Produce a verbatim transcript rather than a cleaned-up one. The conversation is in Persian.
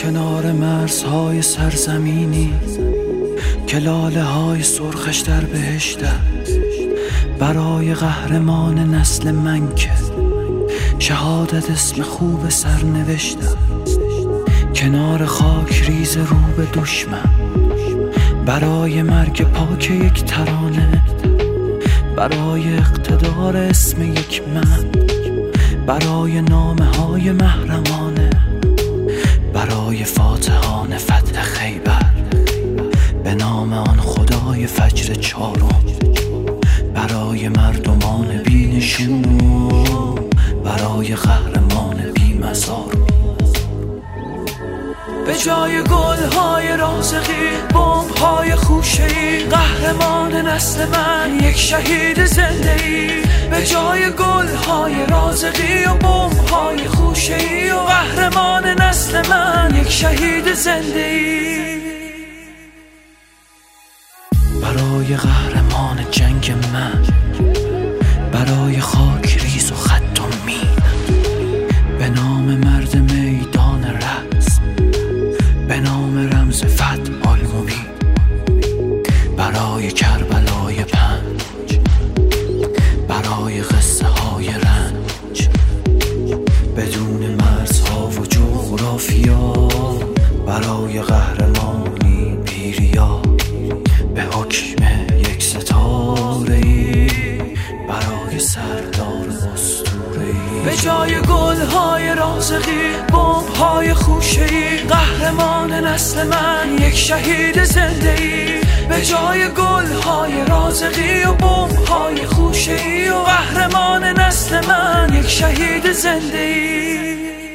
کنار مرزهای سرزمینی که لاله های سرخش در بهشته، برای قهرمان نسل من که شهادت اسم خوب سر نوشته. کنار خاک ریز رو به دشمن، برای مرگ پاک یک ترانه، برای اقتدار اسم یک من، برای نامه های محرمانه، برای فاتحان فتح خیبر، به نام آن خدای فجر چارم، برای مردمان بی نشون، برای قهرمان بی مزار. به جای گل‌های رازقی، بمب‌های خوشه‌ای، قهرمان نسل من یک شهید زنده‌ای. به جای گل‌های رازقی و بمب‌های خوشه‌ای و قهرمان نسل من یک شهید زنده‌ای. برای قهرمان جنگ من، برای خاک ریز و خط و مین، به نام مرد میدان رزم، به نام رمز فتح آلمومین، برای کربلای پنج، برای قصه های رنج، بدون مرزها و جغرافیا، برای قهرمانی بیریا، به حکم یک ستاره‌ای، برای سردار اسطوره‌ای. به جای گل‌های رازقی، بمب‌های خوشه‌ای، قهرمان نسل من یک شهید زنده‌ای. به جای گل‌های رازقی و بمب‌های خوشه‌ای و قهرمان نسل من یک شهید زنده‌ای.